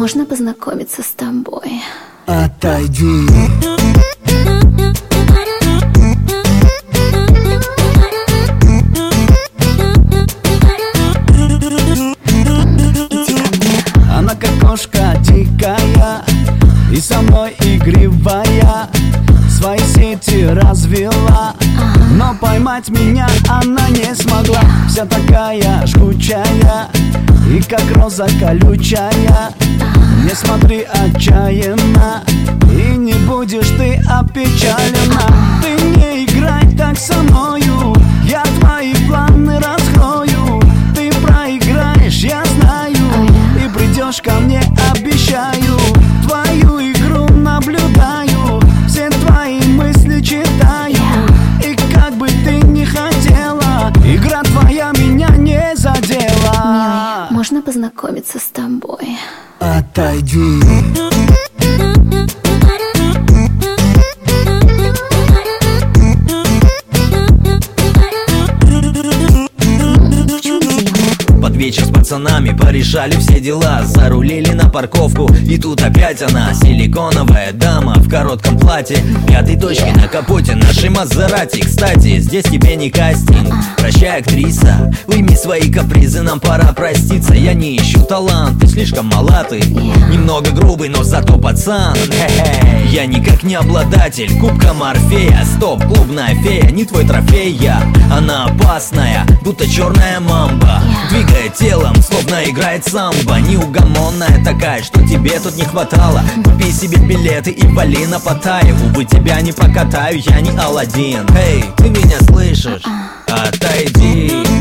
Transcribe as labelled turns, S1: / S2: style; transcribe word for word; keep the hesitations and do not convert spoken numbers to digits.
S1: Можно познакомиться с тобой?
S2: Отойди. Она как кошка дикая и со мной игривая, свои сети развела, но поймать меня она не смогла. Вся такая жгучая и как роза колючая. Не смотри отчаянно, и не будешь ты опечалена. Ты не играй так со мною, я твои планы раскрою. Ты проиграешь, я знаю, и придешь ко мне, обещаю. Твою игру наблюдаю, все твои мысли читаю. И как бы ты ни хотела, игра твоя меня не задела.
S1: Милый, можно познакомиться с тобой?
S2: Отойди.
S3: Под вечер с пацанами порешали все дела, зарулили на парковку, и тут опять она, силиконовая дама в коротком платье, пятой точки на капоте нашей Мазерати. Кстати, здесь тебе не кастинг, прощай, актриса, уйми свои капризы, нам пора проститься. Я не ищу талант, ты слишком мала, ты немного грубый, но зато пацан. Хе-хе. Я никак не обладатель кубка Морфея. Стоп, клубная фея, не твой трофей я. Она опасная, будто черная мамба, двигая телом, словно играет самбо. Неугомонная такая, что тебе тут не хватало. Купи себе билеты и вали на Паттайю. Увы, тебя не покатаю, я не Аладдин. Эй, ты меня слышишь? Отойди.